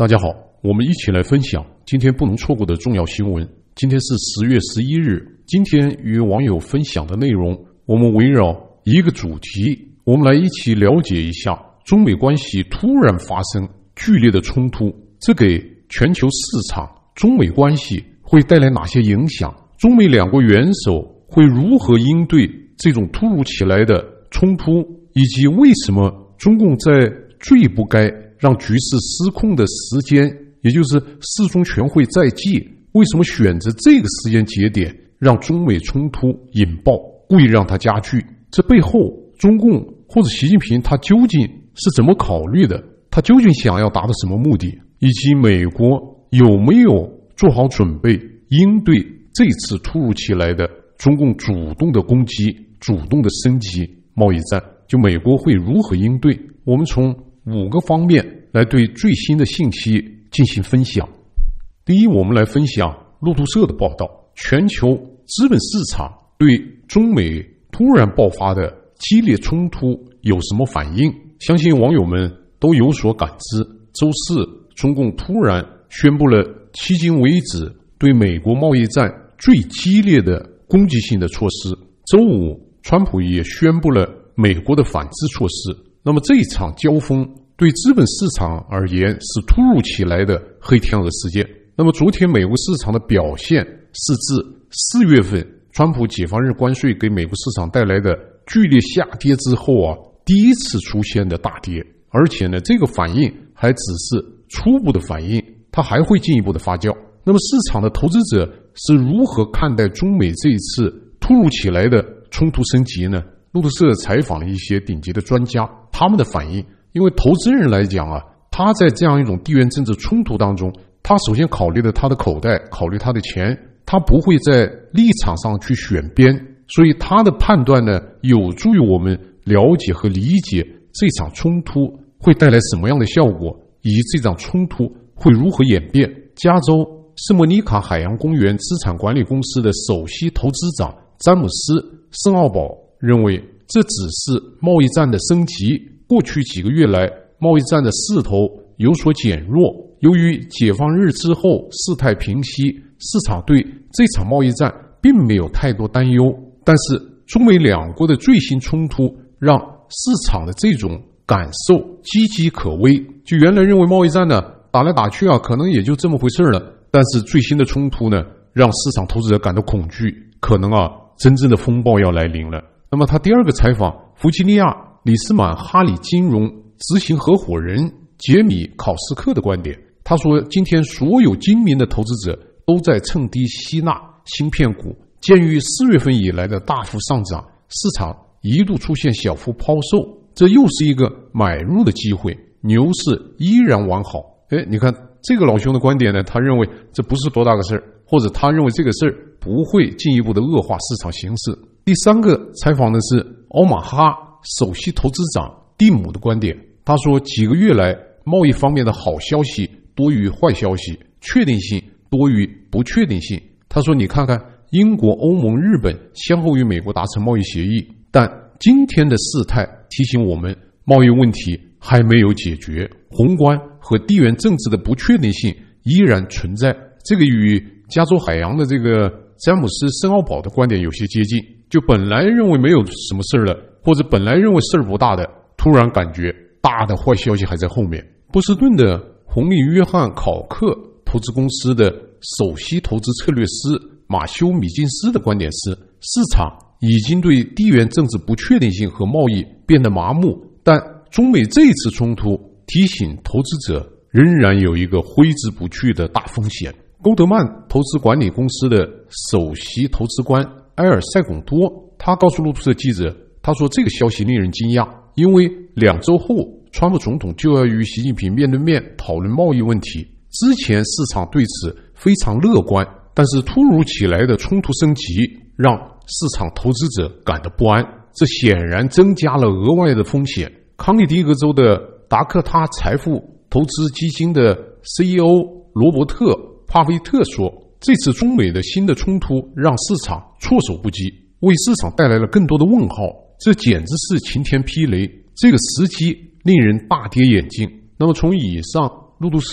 大家好，我们一起来分享今天不能错过的重要新闻。今天是10月11日，今天与网友分享的内容，我们围绕一个主题，我们来一起了解一下中美关系突然发生剧烈的冲突，这给全球市场、中美关系会带来哪些影响？中美两国元首会如何应对这种突如其来的冲突，以及为什么中共在最不该让局势失控的时间，也就是四中全会在即，为什么选择这个时间节点让中美冲突引爆，故意让它加剧？这背后中共或者习近平他究竟是怎么考虑的？他究竟想要达到什么目的？以及美国有没有做好准备应对这次突如其来的中共主动的攻击、主动的升级贸易战？就美国会如何应对？我们从5个方面来对最新的信息进行分享。第一，我们来分享路透社的报道，全球资本市场对中美突然爆发的激烈冲突有什么反应？相信网友们都有所感知。周四，中共突然宣布了迄今为止对美国贸易战最激烈的攻击性的措施。周五，川普也宣布了美国的反制措施。那么这一场交锋对资本市场而言是突如其来的黑天鹅事件。那么昨天美国市场的表现是自4月份川普解放日关税给美国市场带来的剧烈下跌之后第一次出现的大跌，而且呢，这个反应还只是初步的反应，它还会进一步的发酵。那么市场的投资者是如何看待中美这一次突如其来的冲突升级呢？路透社采访了一些顶级的专家，他们的反应，因为投资人来讲他在这样一种地缘政治冲突当中，他首先考虑的他的口袋，考虑他的钱，他不会在立场上去选边，所以他的判断呢，有助于我们了解和理解这场冲突会带来什么样的效果，以及这场冲突会如何演变。加州圣莫尼卡海洋公园资产管理公司的首席投资长詹姆斯·圣奥堡认为，这只是贸易战的升级。过去几个月来，贸易战的势头有所减弱。由于解放日之后事态平息，市场对这场贸易战并没有太多担忧。但是中美两国的最新冲突让市场的这种感受岌岌可危。就原来认为贸易战呢打来打去可能也就这么回事了，但是最新的冲突呢，让市场投资者感到恐惧，可能真正的风暴要来临了。那么他第二个采访弗吉尼亚里斯满哈里金融执行合伙人杰米考斯克的观点。他说，今天所有精明的投资者都在趁低吸纳芯片股，鉴于4月份以来的大幅上涨，市场一度出现小幅抛售，这又是一个买入的机会，牛市依然完好。你看这个老兄的观点呢，他认为这不是多大个事儿，或者他认为这个事儿不会进一步的恶化市场形势。第三个采访的是欧马哈首席投资长蒂姆的观点。他说，几个月来贸易方面的好消息多于坏消息，确定性多于不确定性。他说，你看看英国、欧盟、日本先后与美国达成贸易协议，但今天的事态提醒我们，贸易问题还没有解决，宏观和地缘政治的不确定性依然存在。这个与加州海洋的这个詹姆斯·圣奥堡的观点有些接近，就本来认为没有什么事了，或者本来认为事儿不大的，突然感觉大的坏消息还在后面。波士顿的红利约翰考克投资公司的首席投资策略师马修米金斯的观点是，市场已经对地缘政治不确定性和贸易变得麻木，但中美这一次冲突提醒投资者仍然有一个挥之不去的大风险。勾德曼投资管理公司的首席投资官埃尔塞贡多，他告诉路透社记者，他说，这个消息令人惊讶，因为2周后川普总统就要与习近平面对面讨论贸易问题。之前市场对此非常乐观，但是突如其来的冲突升级让市场投资者感到不安，这显然增加了额外的风险。康涅狄格州的达克他财富投资基金的 CEO 罗伯特·帕菲特说，这次中美的新的冲突让市场措手不及，为市场带来了更多的问号，这简直是晴天霹雷，这个时机令人大跌眼镜。那么从以上路透社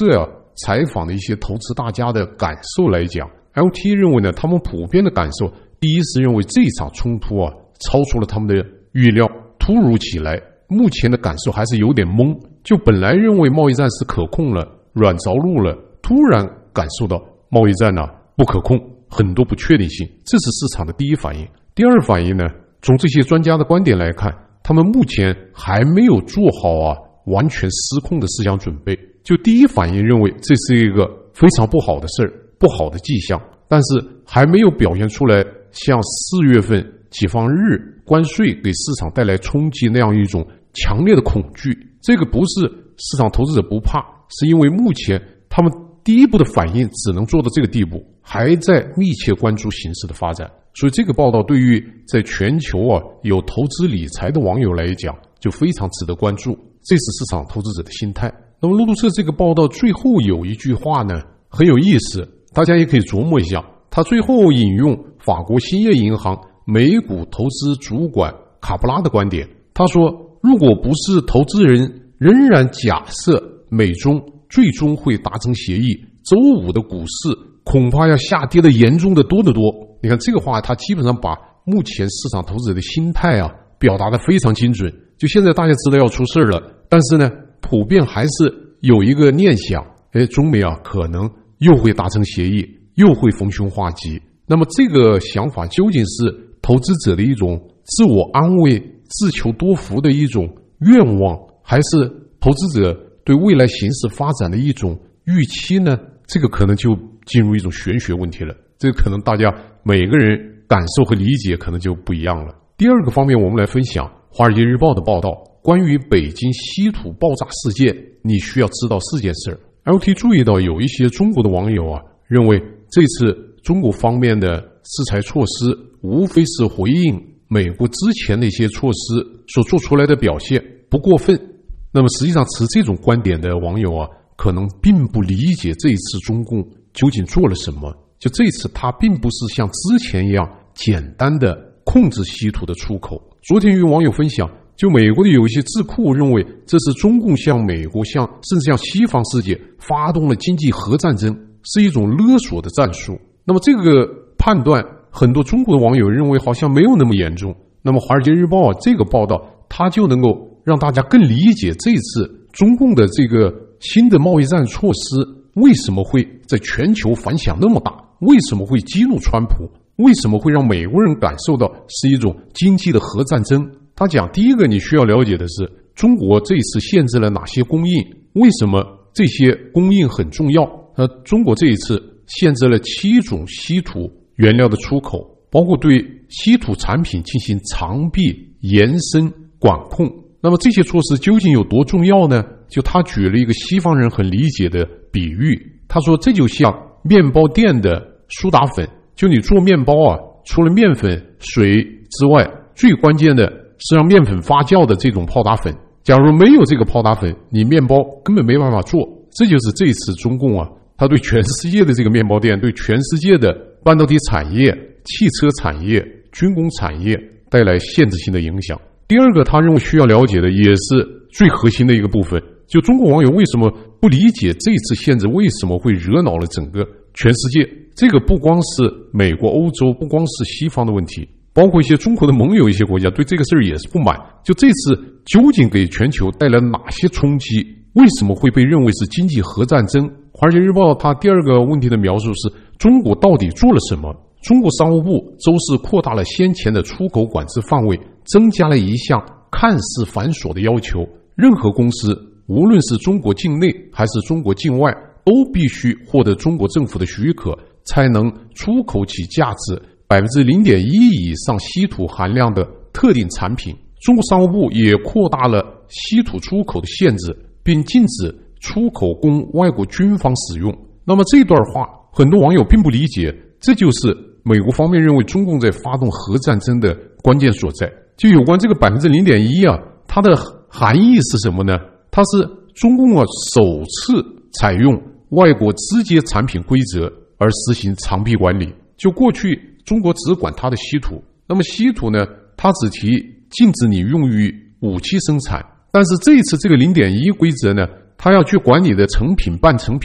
采访的一些投资大家的感受来讲， LT 认为呢，他们普遍的感受，第一是认为这场冲突超出了他们的预料，突如其来，目前的感受还是有点懵，就本来认为贸易战是可控了，软着陆了，突然感受到贸易战不可控，很多不确定性，这是市场的第一反应。第二反应呢，从这些专家的观点来看，他们目前还没有做好完全失控的思想准备。就第一反应认为这是一个非常不好的事儿，不好的迹象，但是还没有表现出来像4月份解放日关税给市场带来冲击那样一种强烈的恐惧。这个不是市场投资者不怕，是因为目前他们第一步的反应只能做到这个地步，还在密切关注形势的发展。所以这个报道对于在全球有投资理财的网友来讲就非常值得关注，这是市场投资者的心态。那么路透社这个报道最后有一句话呢很有意思，大家也可以琢磨一下。他最后引用法国兴业银行美股投资主管卡布拉的观点，他说，如果不是投资人仍然假设美中最终会达成协议，周五的股市恐怕要下跌的严重的多得多。你看这个话，他基本上把目前市场投资者的心态表达得非常精准。就现在大家知道要出事了，但是呢普遍还是有一个念想，中美可能又会达成协议，又会逢凶化吉。那么这个想法究竟是投资者的一种自我安慰、自求多福的一种愿望，还是投资者对未来形势发展的一种预期呢？这个可能就进入一种玄学问题了，这个可能大家每个人感受和理解可能就不一样了。第二个方面，我们来分享《华尔街日报》的报道，关于北京稀土爆炸事件，你需要知道4件事。LT 注意到有一些中国的网友认为这次中国方面的制裁措施无非是回应美国之前的一些措施所做出来的表现，不过分。那么实际上持这种观点的网友可能并不理解这一次中共究竟做了什么。就这次它并不是像之前一样简单的控制稀土的出口。昨天与网友分享，就美国的有一些智库认为这是中共向美国甚至向西方世界发动了经济核战争，是一种勒索的战术。那么这个判断很多中国的网友认为好像没有那么严重。那么华尔街日报这个报道，它就能够让大家更理解这次中共的这个新的贸易战措施为什么会在全球反响那么大，为什么会激怒川普，为什么会让美国人感受到是一种经济的核战争。他讲，第一个你需要了解的是中国这一次限制了哪些供应，为什么这些供应很重要。中国这一次限制了7种稀土原料的出口，包括对稀土产品进行长臂延伸管控。那么这些措施究竟有多重要呢？就他举了一个西方人很理解的比喻，他说这就像面包店的苏打粉，就你做面包除了面粉、水之外，最关键的是让面粉发酵的这种泡打粉。假如没有这个泡打粉，你面包根本没办法做。这就是这次中共他对全世界的这个面包店，对全世界的半导体产业、汽车产业、军工产业带来限制性的影响。第二个他认为需要了解的也是最核心的一个部分，就中国网友为什么不理解这次限制为什么会惹恼了整个全世界。这个不光是美国、欧洲，不光是西方的问题，包括一些中国的盟友一些国家对这个事儿也是不满。就这次究竟给全球带来哪些冲击，为什么会被认为是经济核战争。华尔街日报它第二个问题的描述是中国到底做了什么。中国商务部周四扩大了先前的出口管制范围，增加了一项看似繁琐的要求，任何公司无论是中国境内还是中国境外，都必须获得中国政府的许可，才能出口其价值 0.1% 以上稀土含量的特定产品。中国商务部也扩大了稀土出口的限制，并禁止出口供外国军方使用。那么这段话很多网友并不理解，这就是美国方面认为中共在发动核战争的关键所在。就有关这个 0.1% 它的含义是什么呢？它是中共首次采用外国直接产品规则而实行长臂管理。就过去中国只管它的稀土，那么稀土呢，它只提禁止你用于武器生产，但是这一次这个 0.1 规则呢，它要去管你的成品、半成品、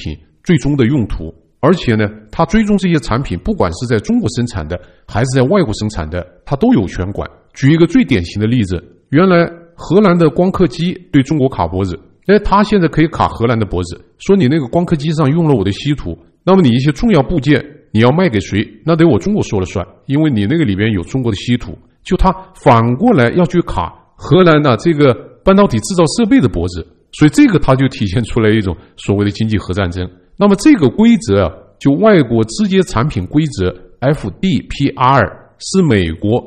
最终的用途。而且呢，它追踪这些产品，不管是在中国生产的还是在外国生产的，它都有权管。举一个最典型的例子，原来荷兰的光刻机对中国卡脖子，它现在可以卡荷兰的脖子，说你那个光刻机上用了我的稀土，那么你一些重要部件你要卖给谁，那得我中国说了算，因为你那个里边有中国的稀土。就它反过来要去卡荷兰的这个半导体制造设备的脖子，所以这个它就体现出来一种所谓的经济核战争。那么这个规则就外国直接产品规则 FDPR 是美国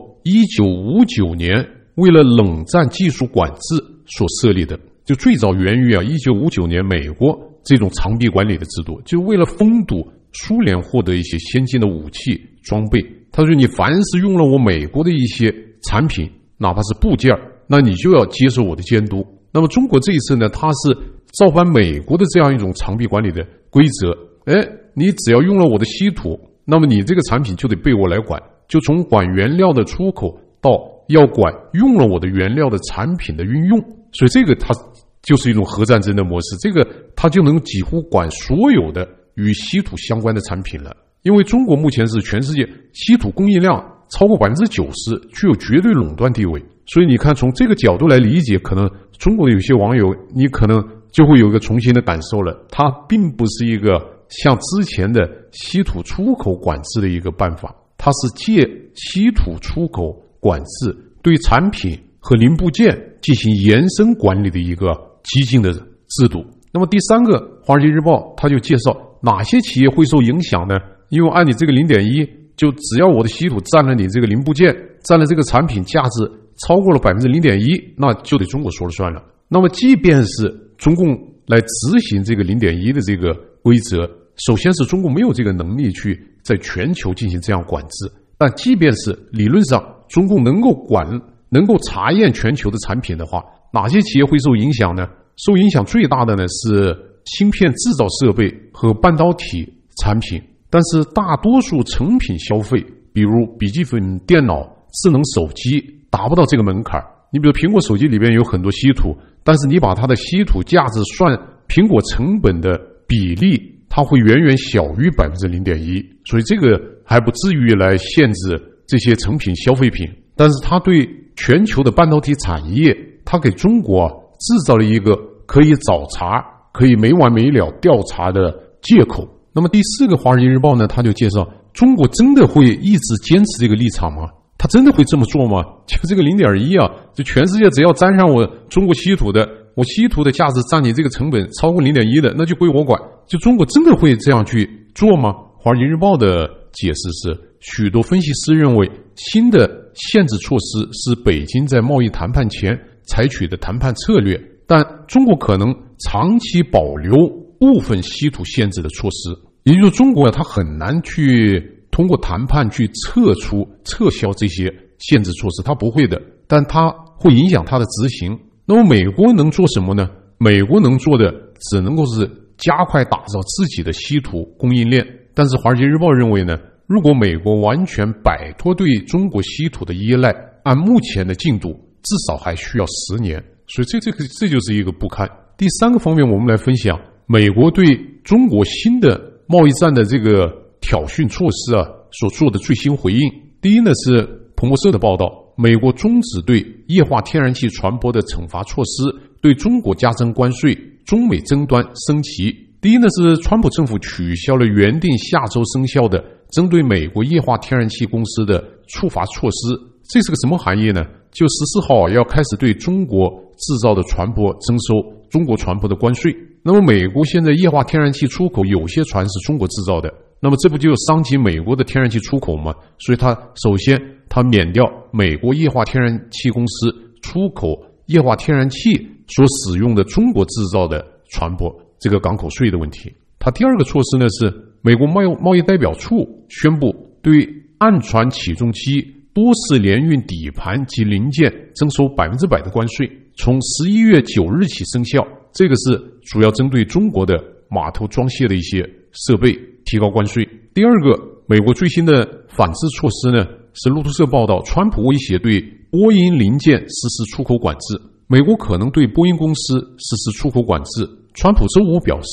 1959年为了冷战技术管制所设立的，就最早源于1959年美国这种长臂管理的制度，就为了封堵苏联获得一些先进的武器装备。他说你凡是用了我美国的一些产品，哪怕是部件，那你就要接受我的监督。那么中国这一次呢，它是照搬美国的这样一种长臂管理的规则，你只要用了我的稀土，那么你这个产品就得被我来管，就从管原料的出口到要管用了我的原料的产品的运用。所以这个它就是一种核战争的模式，这个它就能几乎管所有的与稀土相关的产品了。因为中国目前是全世界稀土供应量超过 90%， 具有绝对垄断地位。所以你看从这个角度来理解，可能中国的有些网友你可能就会有一个重新的感受了，它并不是一个像之前的稀土出口管制的一个办法，它是借稀土出口管制对产品和零部件进行延伸管理的一个激进的制度。那么第三个，华尔街日报它就介绍哪些企业会受影响呢？因为按你这个 0.1， 就只要我的稀土占了你这个零部件，占了这个产品价值超过了 0.1%， 那就得中国说了算了。那么即便是中共来执行这个 0.1 的这个规则，首先是中国没有这个能力去在全球进行这样管制，但即便是理论上中共能够查验全球的产品的话，哪些企业会受影响呢？受影响最大的呢是芯片制造设备和半导体产品，但是大多数成品消费，比如笔记本电脑、智能手机达不到这个门槛。你比如苹果手机里边有很多稀土，但是你把它的稀土价值算苹果成本的比例，它会远远小于 0.1%， 所以这个还不至于来限制这些成品消费品。但是它对全球的半导体产业，它给中国制造了一个可以找茬、可以没完没了调查的借口。那么第四个，华尔街日报呢，他就介绍中国真的会一直坚持这个立场吗？他真的会这么做吗？就这个 0.1 就全世界只要沾上我中国稀土的，我稀土的价值占你这个成本超过 0.1 的，那就归我管。就中国真的会这样去做吗？华尔街日报的解释是，许多分析师认为新的限制措施是北京在贸易谈判前采取的谈判策略，但中国可能长期保留部分稀土限制的措施。也就是中国它很难去通过谈判去撤销这些限制措施，它不会的，但它会影响它的执行。那么美国能做什么呢？美国能做的只能够是加快打造自己的稀土供应链。但是华尔街日报认为呢，如果美国完全摆脱对中国稀土的依赖，按目前的进度至少还需要10年，所以这就是一个不堪。第三个方面，我们来分享美国对中国新的贸易战的这个挑衅措施所做的最新回应。第一呢是彭博社的报道，美国终止对液化天然气船舶的惩罚措施，对中国加征关税，中美争端升级。第一呢是川普政府取消了原定下周生效的针对美国液化天然气公司的处罚措施。这是个什么含义呢？就14号要开始对中国制造的船舶征收中国船舶的关税。那么美国现在液化天然气出口有些船是中国制造的，那么这不就伤及美国的天然气出口吗？所以首先它免掉美国液化天然气公司出口液化天然气所使用的中国制造的船舶这个港口税的问题。它第二个措施呢是美国贸易代表处宣布对岸船起重机、多式联运底盘及零件征收 100% 的关税，从11月9日起生效。这个是主要针对中国的码头装卸的一些设备提高关税。第二个，美国最新的反制措施呢，是路透社报道，川普威胁对波音零件实施出口管制，美国可能对波音公司实施出口管制。川普周五表示，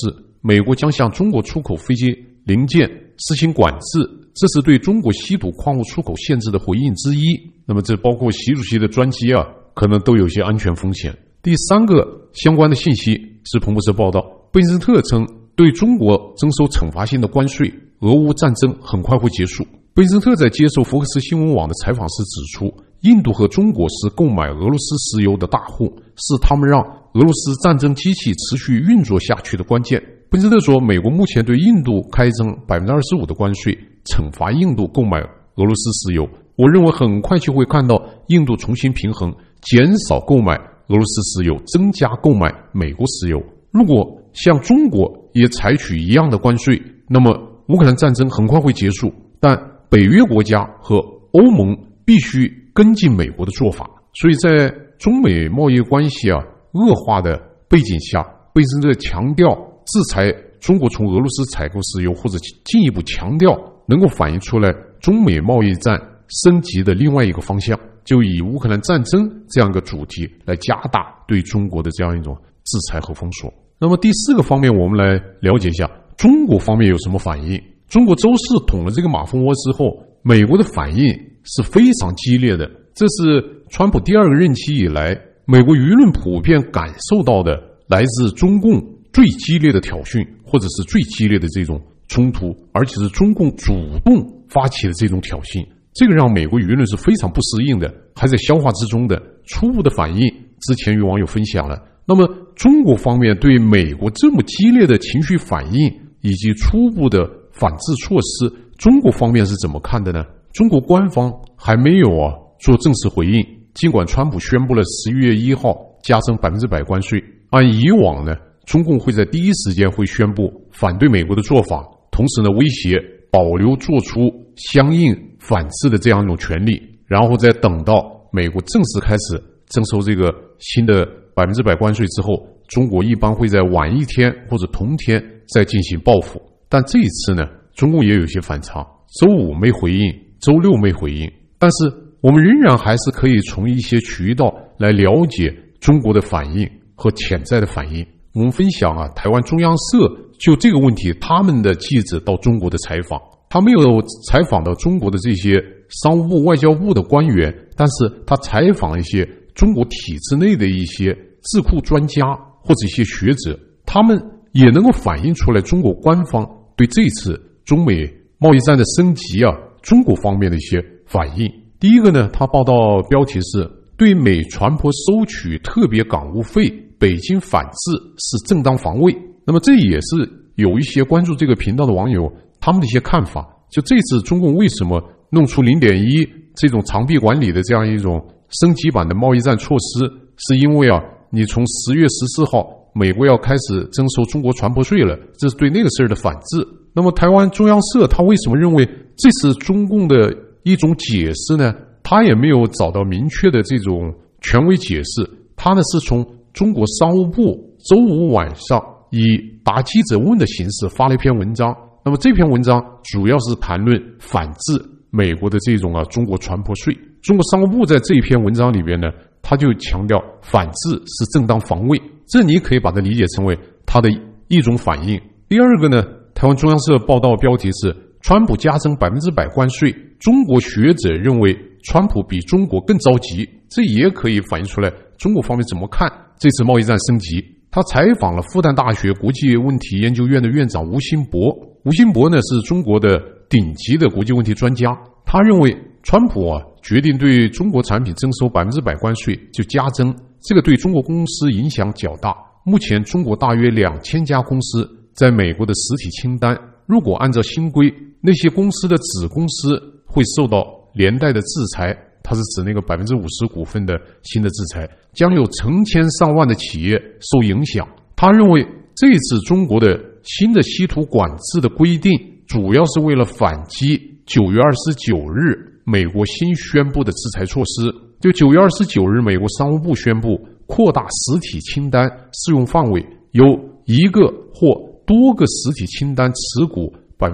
美国将向中国出口飞机零件实行管制，这是对中国稀土矿物出口限制的回应之一。那么这包括习主席的专机可能都有些安全风险。第三个相关的信息是彭博社报道，贝森特称对中国征收惩罚性的关税，俄乌战争很快会结束。贝森特在接受福克斯新闻网的采访时指出，印度和中国是购买俄罗斯石油的大户，是他们让俄罗斯战争机器持续运作下去的关键。贝森特说，美国目前对印度开征 25% 的关税，惩罚印度购买俄罗斯石油。我认为很快就会看到印度重新平衡，减少购买俄罗斯石油，增加购买美国石油。如果像中国也采取一样的关税，那么乌克兰战争很快会结束，但北约国家和欧盟必须跟进美国的做法。所以在中美贸易关系恶化的背景下，贝森特强调制裁中国从俄罗斯采购石油，或者进一步强调能够反映出来中美贸易战升级的另外一个方向，就以乌克兰战争这样一个主题来加大对中国的这样一种制裁和封锁。那么第四个方面，我们来了解一下中国方面有什么反应。中国周四捅了这个马蜂窝之后，美国的反应是非常激烈的，这是川普第二个任期以来美国舆论普遍感受到的来自中共最激烈的挑衅，或者是最激烈的这种冲突，而且是中共主动发起的这种挑衅，这个让美国舆论是非常不适应的，还在消化之中的。初步的反应之前与网友分享了。那么中国方面对美国这么激烈的情绪反应以及初步的反制措施，中国方面是怎么看的呢？中国官方还没有做正式回应，尽管川普宣布了11月1号加征100%关税，按以往呢，中共会在第一时间会宣布反对美国的做法，同时呢威胁保留做出相应反制的这样一种权利，然后再等到美国正式开始征收这个新的100%关税之后，中国一般会在晚一天或者同天再进行报复。但这一次呢，中共也有些反常，周五没回应，周六没回应，但是我们仍然还是可以从一些渠道来了解中国的反应和潜在的反应。我们分享台湾中央社就这个问题，他们的记者到中国的采访，他没有采访到中国的这些商务部、外交部的官员，但是他采访一些中国体制内的一些智库专家或者一些学者，他们也能够反映出来中国官方对这次中美贸易战的升级中国方面的一些反应。第一个呢，他报道标题是对美船舶收取特别港务费，北京反制是正当防卫。那么这也是有一些关注这个频道的网友他们的一些看法，就这次中共为什么弄出 0.1 这种长臂管理的这样一种升级版的贸易战措施，是因为你从10月14号美国要开始征收中国船舶税了，这是对那个事儿的反制。那么台湾中央社他为什么认为这是中共的一种解释呢？他也没有找到明确的这种权威解释，他呢是从中国商务部周五晚上以答记者问的形式发了一篇文章。那么这篇文章主要是谈论反制美国的这种中国船舶税。中国商务部在这一篇文章里边呢，他就强调反制是正当防卫，这你可以把它理解成为他的一种反应。第二个呢，台湾中央社报道标题是川普加征100%关税，中国学者认为川普比中国更着急，这也可以反映出来中国方面怎么看这次贸易战升级。他采访了复旦大学国际问题研究院的院长吴兴博，吴兴博呢是中国的顶级的国际问题专家，他认为川普决定对中国产品征收100%关税就加征，这个对中国公司影响较大。目前中国大约2000家公司在美国的实体清单，如果按照新规，那些公司的子公司会受到连带的制裁，它是指那个50%股份的新的制裁，将有成千上万的企业受影响。他认为这次中国的新的稀土管制的规定，主要是为了反击9月29日美国新宣布的制裁措施。就9月29日，美国商务部宣布扩大实体清单适用范围，由一个或多个实体清单持股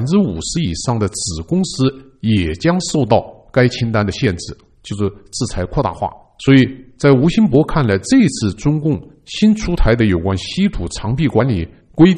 50%以上的子公司也将受到该清单的限制，就是制裁扩大化。所以在吴兴博看来，这次中共新出台的有关稀土长臂管理规定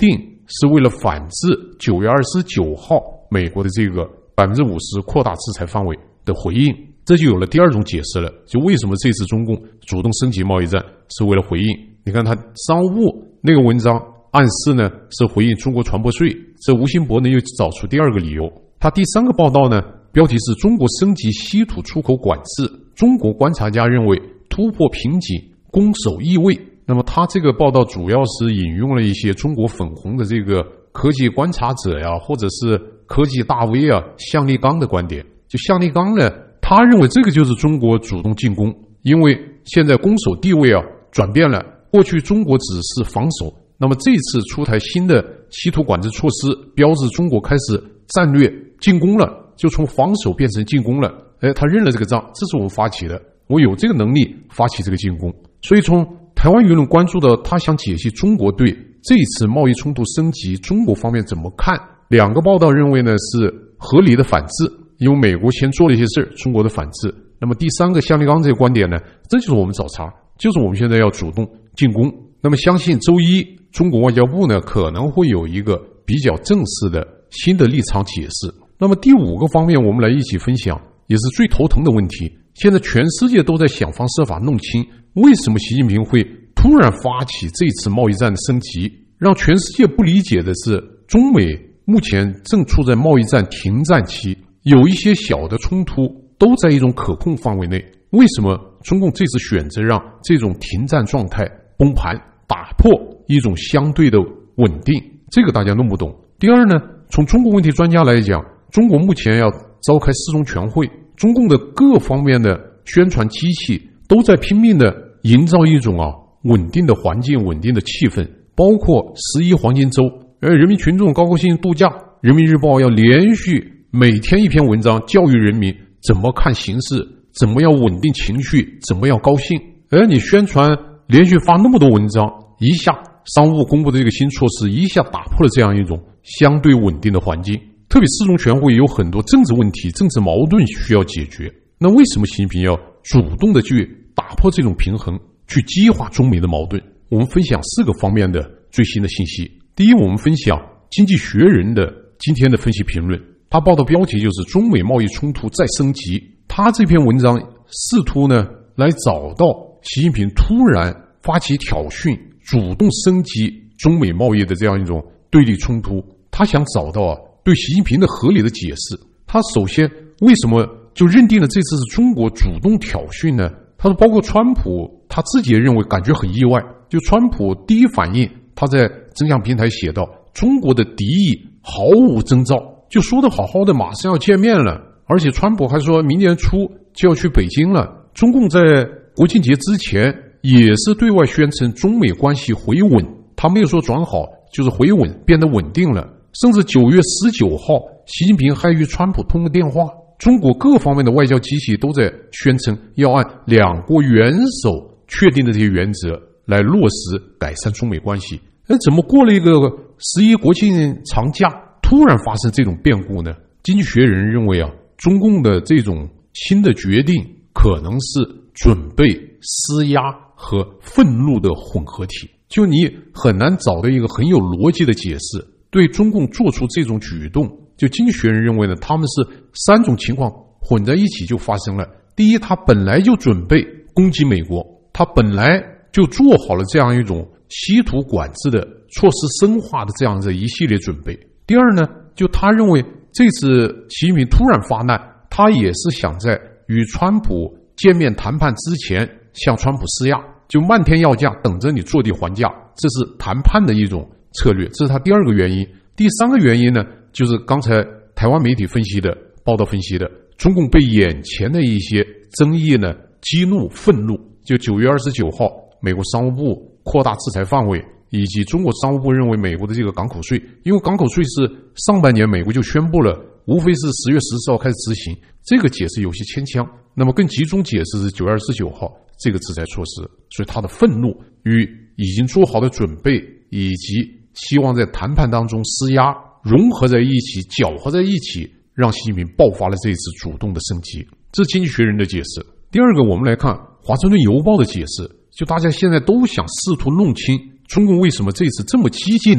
是为了反制9月29号美国的这个50%扩大制裁范围的回应。这就有了第二种解释了，就为什么这次中共主动升级贸易战是为了回应。你看他商务部那个文章暗示呢是回应中国船舶税，这吴兴博呢又找出第二个理由。他第三个报道呢标题是中国升级稀土出口管制，中国观察家认为突破瓶颈，攻守易位。那么他这个报道主要是引用了一些中国粉红的这个科技观察者呀，或者是科技大 V 啊向立刚的观点。就向立刚呢，他认为这个就是中国主动进攻，因为现在攻守地位啊转变了，过去中国只是防守，那么这次出台新的稀土管制措施，标志中国开始战略进攻了，就从防守变成进攻了。他认了这个账，这是我们发起的，我有这个能力发起这个进攻。所以从台湾舆论关注到他想解析中国对这次贸易冲突升级，中国方面怎么看？两个报道认为呢是合理的反制，因为美国先做了一些事，中国的反制。那么第三个向立刚这个观点呢，这就是我们找茬，就是我们现在要主动进攻。那么相信周一中国外交部呢可能会有一个比较正式的新的立场解释。那么第五个方面我们来一起分享，也是最头疼的问题，现在全世界都在想方设法弄清为什么习近平会突然发起这次贸易战的升级。让全世界不理解的是，中美目前正处在贸易战停战期，有一些小的冲突都在一种可控范围内，为什么中共这次选择让这种停战状态崩盘，打破一种相对的稳定？这个大家弄不懂。第二呢，从中国问题专家来讲，中国目前要召开四中全会，中共的各方面的宣传机器都在拼命的营造一种稳定的环境、稳定的气氛，包括11黄金周，人民群众高高兴兴度假，人民日报要连续每天一篇文章教育人民怎么看形势，怎么样稳定情绪，怎么样高兴。你宣传连续发那么多文章，一下商务公布的这个新措施一下打破了这样一种相对稳定的环境。特别四中全会有很多政治问题、政治矛盾需要解决，那为什么习近平要主动的去打破这种平衡，去激化中美的矛盾？我们分享4个方面的最新的信息。第一，我们分享经济学人的今天的分析评论，他报道标题就是中美贸易冲突再升级。他这篇文章试图呢来找到习近平突然发起挑衅，主动升级中美贸易的这样一种对立冲突，他想找到对习近平的合理的解释。他首先为什么就认定了这次是中国主动挑衅呢？他说包括川普他自己也认为感觉很意外，就川普第一反应他在真相平台写道，中国的敌意毫无征兆，就说的好好的马上要见面了，而且川普还说明年初就要去北京了。中共在国庆节之前也是对外宣称中美关系回稳，他没有说转好，就是回稳，变得稳定了。甚至9月19号习近平还与川普通了电话。中国各方面的外交机器都在宣称要按两国元首确定的这些原则来落实改善中美关系。怎么过了一个11国庆长假突然发生这种变故呢？经济学人认为中共的这种新的决定可能是准备施压和愤怒的混合体，就你很难找到一个很有逻辑的解释对中共做出这种举动。就经济学人认为呢，他们是3种情况混在一起就发生了。第一，他本来就准备攻击美国，他本来就做好了这样一种稀土管制的措施深化的这样的一系列准备。第二呢，就他认为这次习近平突然发难，他也是想在与川普见面谈判之前向川普施压，就漫天要价等着你坐地还价，这是谈判的一种策略，这是他第2个原因。第3个原因呢，就是刚才台湾媒体分析的报道分析的，中共被眼前的一些争议呢激怒愤怒。就9月29号美国商务部扩大制裁范围，以及中国商务部认为美国的这个港口税，因为港口税是上半年美国就宣布了，无非是10月14号开始执行，这个解释有些牵强。那么更集中解释是9月29号这个制裁措施，所以他的愤怒与已经做好的准备以及希望在谈判当中施压融合在一起，搅和在一起，让习近平爆发了这一次主动的升级。这是经济学人的解释。第2个，我们来看华盛顿邮报的解释，就大家现在都想试图弄清中共为什么这次这么激进的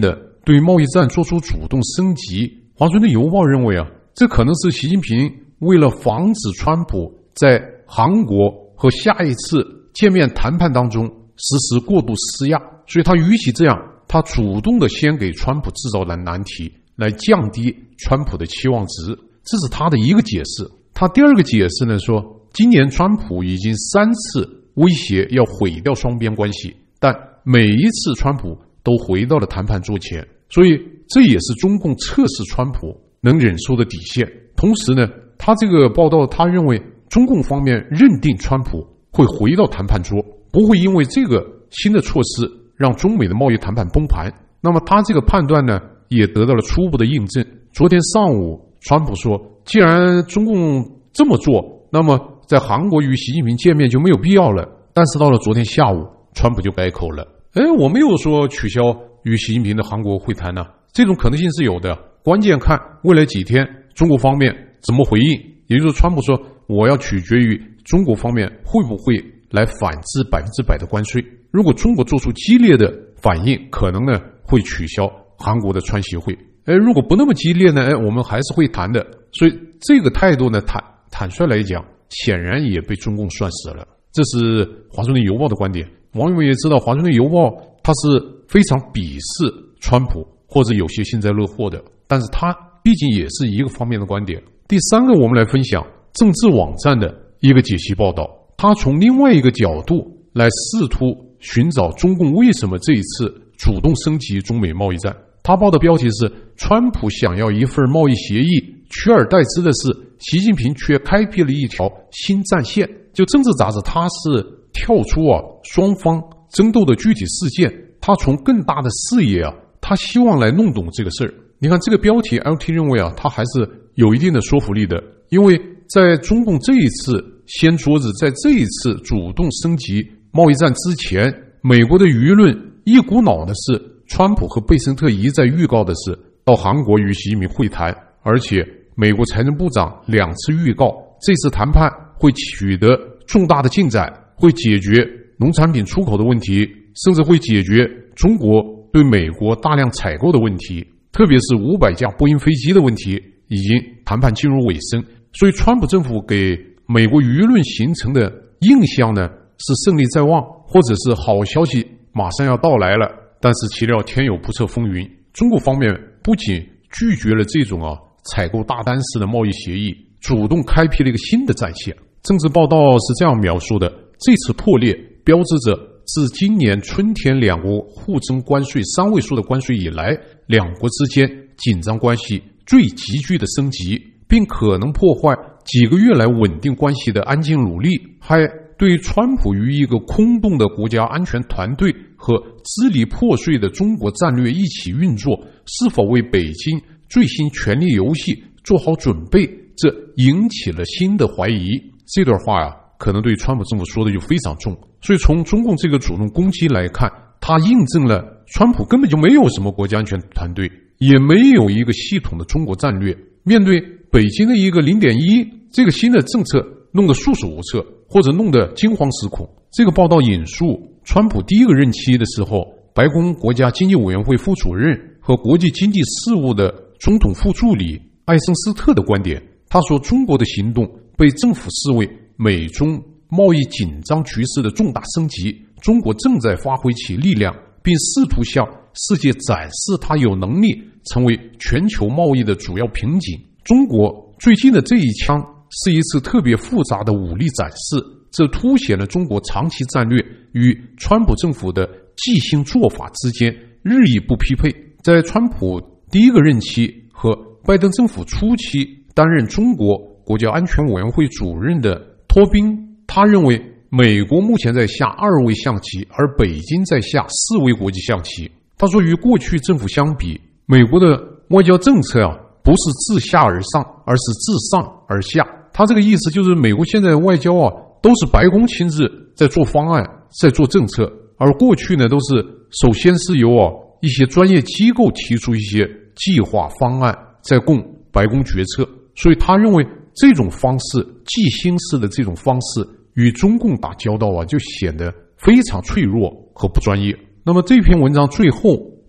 对贸易战做出主动升级。华盛顿邮报认为这可能是习近平为了防止川普在韩国和下一次见面谈判当中实施过度施压，所以他与其这样，他主动的先给川普制造了难题，来降低川普的期望值。这是他的一个解释。他第二个解释呢说，今年川普已经3次威胁要毁掉双边关系，但每一次川普都回到了谈判桌前，所以这也是中共测试川普能忍受的底线。同时呢，他这个报道他认为中共方面认定川普会回到谈判桌，不会因为这个新的措施让中美的贸易谈判崩盘。那么他这个判断呢也得到了初步的印证。昨天上午川普说，既然中共这么做，那么在韩国与习近平见面就没有必要了。但是到了昨天下午，川普就改口了，我没有说取消与习近平的韩国会谈这种可能性是有的，关键看未来几天中国方面怎么回应。也就是川普说，我要取决于中国方面会不会来反制100%的关税。如果中国做出激烈的反应，可能呢会取消韩国的川协会。如果不那么激烈呢，我们还是会谈的。所以这个态度呢，坦率来讲，显然也被中共算死了。这是华盛顿邮报的观点。网友们也知道，华盛顿邮报它是非常鄙视川普或者有些幸灾乐祸的，但是它毕竟也是一个方面的观点。第三个，我们来分享政治网站的一个解析报道，它从另外一个角度来试图寻找中共为什么这一次主动升级中美贸易战。他报的标题是，川普想要一份贸易协议，取而代之的是习近平却开辟了一条新战线。就政治杂志它是跳出双方争斗的具体事件，他从更大的视野他希望来弄懂这个事儿。你看这个标题 LT 认为它还是有一定的说服力的，因为在中共这一次掀桌子，在这一次主动升级贸易战之前，美国的舆论一股脑的是川普和贝森特一再预告的是到韩国与习近平会谈，而且美国财政部长2次预告这次谈判会取得重大的进展，会解决农产品出口的问题，甚至会解决中国对美国大量采购的问题，特别是500架波音飞机的问题，已经谈判进入尾声。所以川普政府给美国舆论形成的印象呢是胜利在望，或者是好消息马上要到来了。但是岂料天有不测风云，中国方面不仅拒绝了这种采购大单式的贸易协议，主动开辟了一个新的战线。政治报道是这样描述的，这次破裂标志着自今年春天两国互征关税3位数的关税以来，两国之间紧张关系最急剧的升级，并可能破坏几个月来稳定关系的安静努力，还对川普与一个空洞的国家安全团队和支离破碎的中国战略一起运作，是否为北京最新权力游戏做好准备，这引起了新的怀疑。这段话可能对川普政府说的就非常重。所以从中共这个主动攻击来看，它印证了川普根本就没有什么国家安全团队，也没有一个系统的中国战略。面对北京的一个 0.1 这个新的政策，弄得束手无策，或者弄得惊慌失控。这个报道引述川普第一个任期的时候，白宫国家经济委员会副主任和国际经济事务的总统副助理艾森斯特的观点。他说，中国的行动被政府视为美中贸易紧张局势的重大升级，中国正在发挥其力量，并试图向世界展示它有能力成为全球贸易的主要瓶颈。中国最近的这一枪是一次特别复杂的武力展示，这凸显了中国长期战略与川普政府的即兴做法之间日益不匹配。在川普第一个任期和拜登政府初期担任中国国家安全委员会主任的托宾，他认为美国目前在下2位象棋，而北京在下4位国际象棋。他说，与过去政府相比，美国的外交政策不是自下而上，而是自上而下。他这个意思就是美国现在的外交都是白宫亲自在做方案，在做政策，而过去呢都是首先是由一些专业机构提出一些计划方案，再供白宫决策。所以他认为这种方式，即兴式的这种方式与中共打交道就显得非常脆弱和不专业。那么这篇文章最后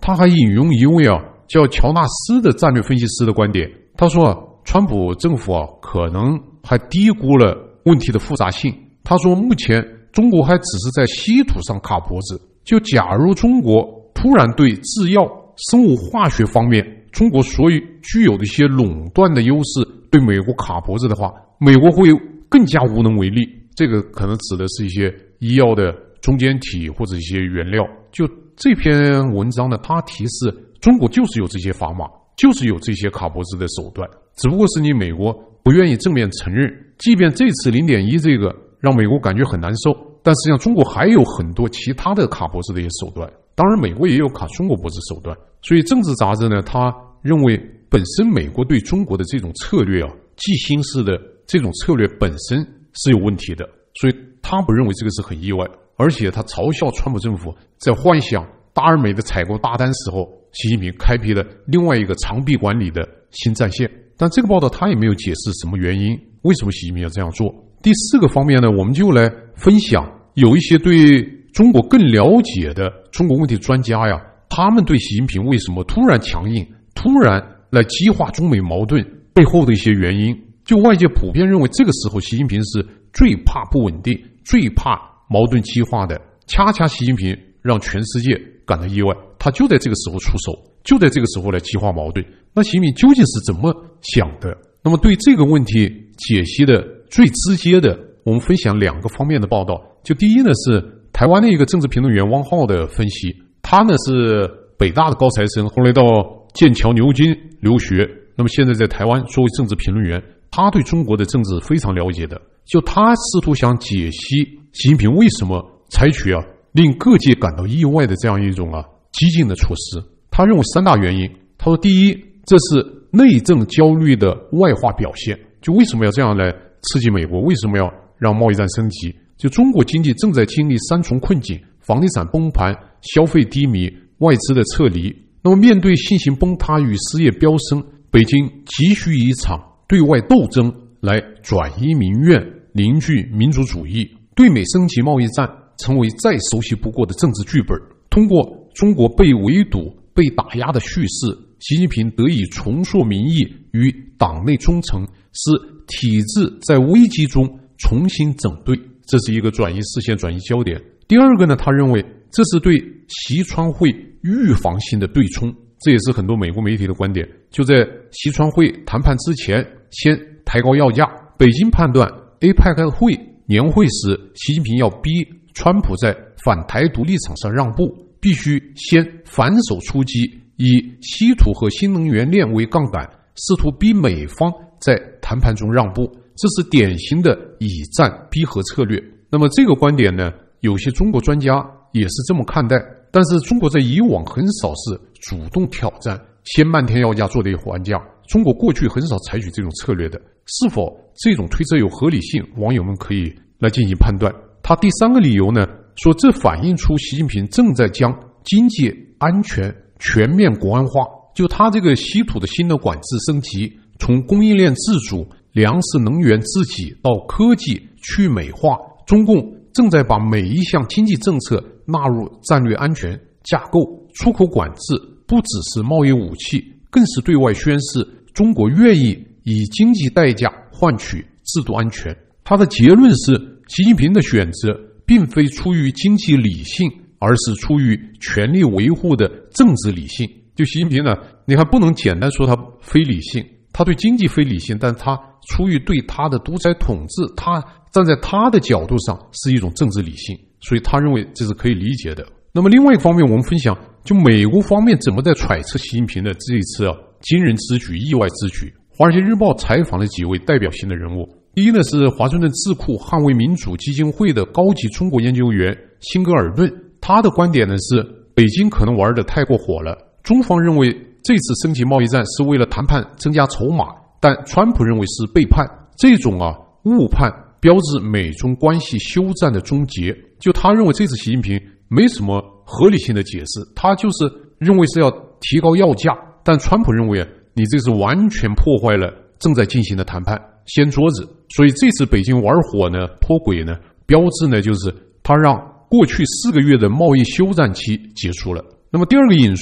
他还引用一位叫乔纳斯的战略分析师的观点，他说川普政府可能还低估了问题的复杂性。他说目前中国还只是在稀土上卡脖子，就假如中国突然对制药、生物化学方面中国所具有的一些垄断的优势对美国卡脖子的话，美国会更加无能为力。这个可能指的是一些医药的中间体或者一些原料。就这篇文章呢，它提示中国就是有这些砝码，就是有这些卡脖子的手段，只不过是你美国不愿意正面承认。即便这次 0.1 这个让美国感觉很难受，但实际上中国还有很多其他的卡脖子的一些手段，当然美国也有卡中国脖子手段。所以政治杂志呢，他认为本身美国对中国的这种策略寄心式的这种策略本身是有问题的，所以他不认为这个是很意外。而且他嘲笑川普政府在幻想大而美的采购大单时候，习近平开辟了另外一个长臂管理的新战线。但这个报道他也没有解释什么原因，为什么习近平要这样做。第四个方面呢，我们就来分享有一些对中国更了解的中国问题专家呀，他们对习近平为什么突然强硬，突然来激化中美矛盾背后的一些原因。就外界普遍认为，这个时候习近平是最怕不稳定、最怕矛盾激化的，恰恰习近平让全世界感到意外，他就在这个时候出手，就在这个时候来激化矛盾。那习近平究竟是怎么想的？那么对这个问题解析的最直接的，我们分享两个方面的报道。就第一呢，是台湾的一个政治评论员汪浩的分析，他呢是北大的高材生，后来到剑桥牛津留学，那么现在在台湾作为政治评论员，他对中国的政治非常了解的。就他试图想解析习近平为什么采取令各界感到意外的这样一种激进的措施。他认为三大原因。他说，第一，这是内政焦虑的外化表现。就为什么要这样来刺激美国？为什么要让贸易战升级？就中国经济正在经历三重困境：房地产崩盘、消费低迷、外资的撤离。那么面对信心崩塌与失业飙升，北京急需一场对外斗争来转移民怨，凝聚民族主义。对美升级贸易战成为再熟悉不过的政治剧本。通过中国被围堵、被打压的叙事，习近平得以重塑民意与党内忠诚，使体制在危机中重新整顿。这是一个转移视线、转移焦点。第二个呢，他认为这是对习川会预防性的对冲，这也是很多美国媒体的观点。就在习川会谈判之前，先抬高要价。北京判断 APEC 会年会时，习近平要逼川普在反台独立场上让步，必须先反手出击，以稀土和新能源链为杠杆，试图逼美方在谈判中让步。这是典型的以战逼和策略。那么这个观点呢，有些中国专家也是这么看待，但是中国在以往很少是主动挑战，先漫天要价做的还价。中国过去很少采取这种策略的，是否这种推测有合理性，网友们可以来进行判断。他第三个理由呢，说这反映出习近平正在将经济安全全面国安化。就他这个稀土的新的管制升级，从供应链自主、粮食能源自给到科技去美化，中共正在把每一项经济政策纳入战略安全架构。出口管制不只是贸易武器，更是对外宣示中国愿意以经济代价换取制度安全。他的结论是，习近平的选择并非出于经济理性，而是出于权力维护的政治理性。就习近平呢，你看不能简单说他非理性，他对经济非理性，但他出于对他的独裁统治，他站在他的角度上是一种政治理性，所以他认为这是可以理解的。那么另外一方面，我们分享就美国方面怎么在揣测习近平的这一次惊人之举、意外之举。华尔街日报采访了几位代表性的人物。第一呢，是华盛顿智库捍卫民主基金会的高级中国研究员辛格尔顿。他的观点呢是，北京可能玩得太过火了，中方认为这次升级贸易战是为了谈判增加筹码，但川普认为是背叛。这种误判标志美中关系休战的终结。就他认为这次习近平没什么合理性的解释，他就是认为是要提高要价，但川普认为你这是完全破坏了正在进行的谈判，掀桌子。所以这次北京玩火呢、脱轨呢，标志呢就是他让过去4个月的贸易休战期结束了。那么第二个引述，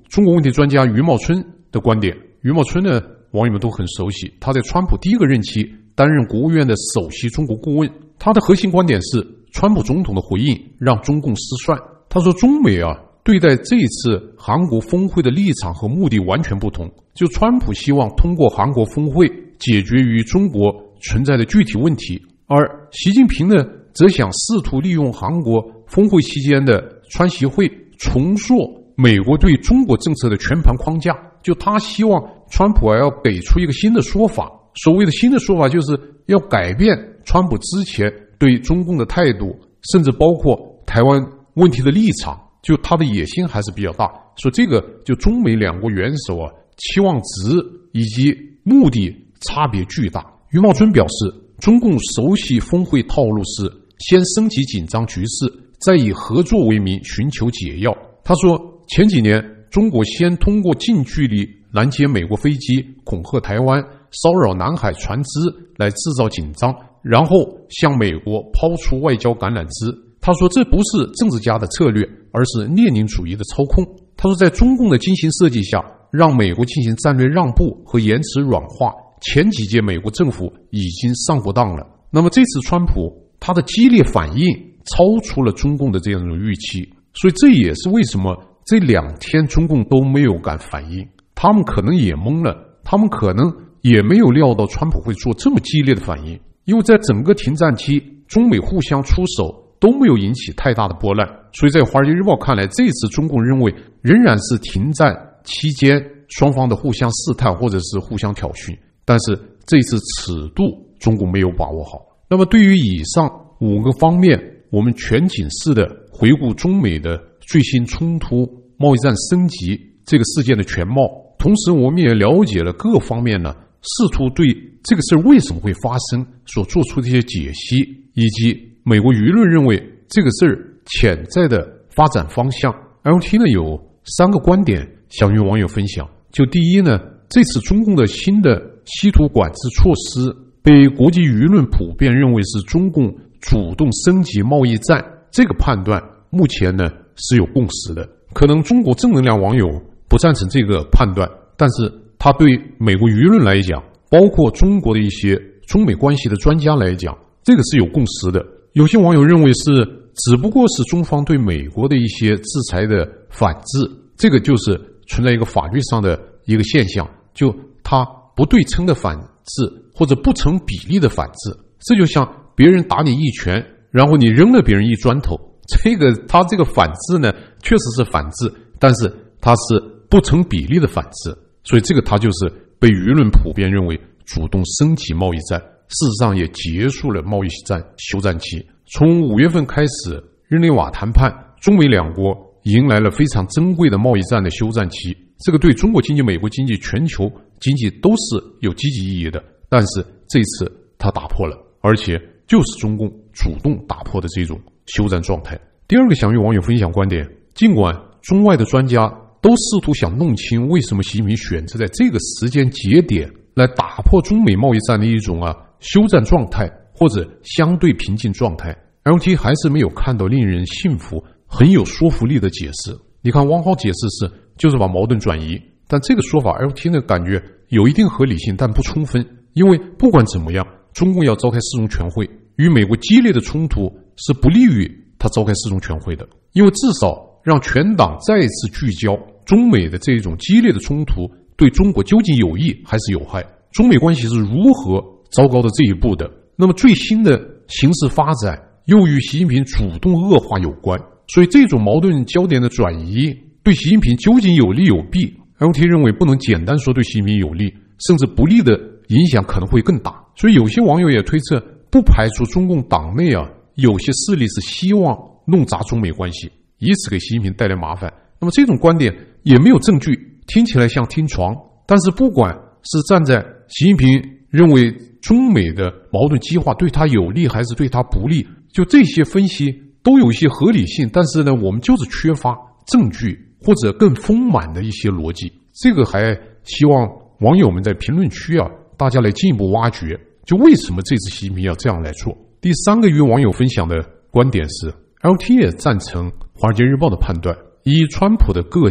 中国问题专家余茂春的观点。余茂春呢，网友们都很熟悉，他在川普第一个任期担任国务院的首席中国顾问。他的核心观点是，川普总统的回应让中共失算。他说，中美对待这次韩国峰会的立场和目的完全不同。就川普希望通过韩国峰会解决于中国存在的具体问题，而习近平呢，则想试图利用韩国峰会期间的川习会重塑美国对中国政策的全盘框架。就他希望川普要给出一个新的说法，所谓的新的说法就是要改变川普之前对中共的态度，甚至包括台湾问题的立场。就他的野心还是比较大，说这个就中美两国元首期望值以及目的差别巨大。余茂春表示，中共熟悉峰会套路是先升级紧张局势，再以合作为名寻求解药。他说，前几年中国先通过近距离拦截美国飞机，恐吓台湾，骚扰南海船只来制造紧张，然后向美国抛出外交橄榄枝。他说，这不是政治家的策略，而是列宁主义的操控。他说，在中共的精心设计下，让美国进行战略让步和言辞软化，前几届美国政府已经上过当了。那么这次川普他的激烈反应超出了中共的这样一种预期，所以这也是为什么这2天中共都没有敢反应。他们可能也懵了，他们可能也没有料到川普会做这么激烈的反应。因为在整个停战期，中美互相出手都没有引起太大的波澜，所以在《华尔街日报》看来，这次中共认为仍然是停战期间双方的互相试探或者是互相挑衅，但是这次尺度中共没有把握好。那么对于以上5个方面，我们全景式的回顾中美的最新冲突、贸易战升级这个事件的全貌，同时我们也了解了各方面呢，试图对这个事为什么会发生所做出的一些解析，以及美国舆论认为这个事潜在的发展方向。 LT 呢有3个观点想与网友分享。就第一呢，这次中共的新的稀土管制措施被国际舆论普遍认为是中共主动升级贸易战，这个判断目前呢是有共识的。可能中国正能量网友不赞成这个判断，但是他对美国舆论来讲，包括中国的一些中美关系的专家来讲，这个是有共识的。有些网友认为是只不过是中方对美国的一些制裁的反制，这个就是存在一个法律上的一个现象，就它不对称的反制或者不成比例的反制。这就像别人打你一拳，然后你扔了别人一砖头，它这个反制呢确实是反制，但是它是不成比例的反制，所以这个它就是被舆论普遍认为主动升级贸易战，事实上也结束了贸易战休战期。从5月份开始，日内瓦谈判，中美两国迎来了非常珍贵的贸易战的休战期，这个对中国经济、美国经济、全球经济都是有积极意义的。但是这次它打破了，而且就是中共主动打破的这种休战状态。第二个想与网友分享观点，尽管中外的专家都试图想弄清为什么习近平选择在这个时间节点来打破中美贸易战的一种休战状态或者相对平静状态， LT 还是没有看到令人信服、很有说服力的解释。你看汪浩解释是就是把矛盾转移，但这个说法 LT 呢感觉有一定合理性，但不充分。因为不管怎么样，中共要召开4中全会，与美国激烈的冲突是不利于他召开4中全会的，因为至少让全党再次聚焦中美的这种激烈的冲突对中国究竟有益还是有害，中美关系是如何糟糕到这一步的。那么最新的形势发展又与习近平主动恶化有关，所以这种矛盾焦点的转移对习近平究竟有利有弊， LT 认为不能简单说对习近平有利，甚至不利的影响可能会更大。所以有些网友也推测，不排除中共党内有些势力是希望弄砸中美关系，以此给习近平带来麻烦。那么这种观点也没有证据，听起来像听床。但是不管是站在习近平认为中美的矛盾激化对他有利还是对他不利，就这些分析都有一些合理性，但是呢，我们就是缺乏证据或者更丰满的一些逻辑。这个还希望网友们在评论区大家来进一步挖掘，就为什么这次习近平要这样来做。第3个与网友分享的观点是， LT 也赞成华尔街日报的判断，以川普的个性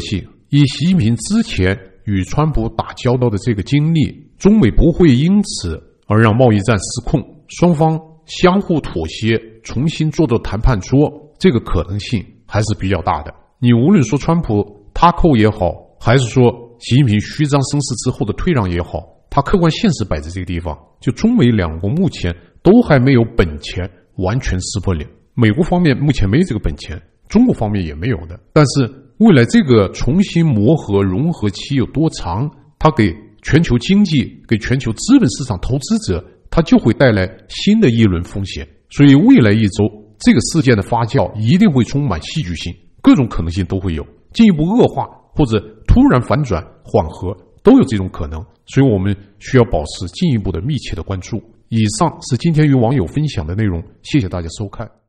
以习近平之前与川普打交道的这个经历，中美不会因此而让贸易战失控，双方相互妥协，重新坐到谈判桌，这个可能性还是比较大的。你无论说川普他扣也好，还是说习近平虚张声势之后的退让也好，他客观现实摆在这个地方，就中美两国目前都还没有本钱完全撕破脸。美国方面目前没这个本钱，中国方面也没有的。但是未来这个重新磨合融合期有多长，它给全球经济、给全球资本市场投资者，它就会带来新的一轮风险。所以未来一周这个事件的发酵一定会充满戏剧性，各种可能性都会有，进一步恶化或者突然反转缓和都有这种可能。所以我们需要保持进一步的密切的关注。以上是今天与网友分享的内容，谢谢大家收看。